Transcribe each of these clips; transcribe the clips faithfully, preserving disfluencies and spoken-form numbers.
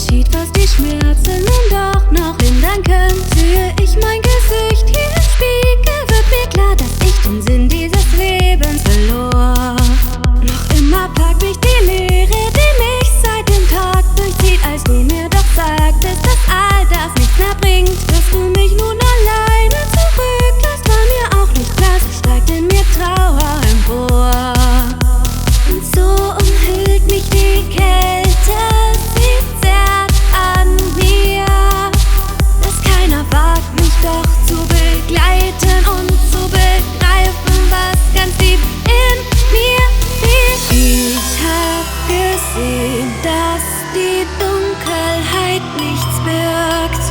Unterschied, was die Schmerzen nun doch noch hindern können. Sehe ich mein Gesicht hier im Spiegel, wird mir klar, dass ich den Sinn dieses Lebens verlor. Noch immer packt mich die Leere, die mich seit dem Tag durchzieht, als du mir doch sagtest, dass all das nichts mehr bringt. Dass du mich nun alleine zurücklässt, war mir auch nicht klar, so steigt in mir Trauer empor. Und so umhüllt mich die Kälte, sie zerrt an mir, dass keiner wagt, mich doch zu begleiten und zu begreifen, was ganz tief in mir liegt. Ich hab gesehen, dass die Dunkelheit nichts birgt,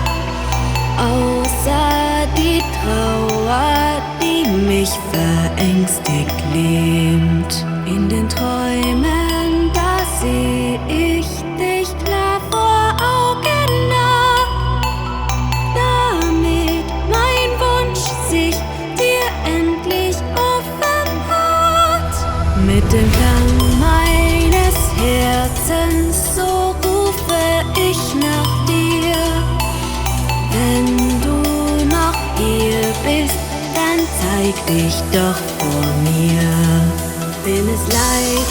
außer die Trauer, die mich verängstigt lähmt. In den Träumen, da seh ich dich klar vor Augen nah, damit mein Wunsch sich dir endlich offenbart. Mit dem Klang meines Herzens, so rufe ich nach dir. Wenn du noch hier bist, dann zeig dich doch vor mir. Bin es leid,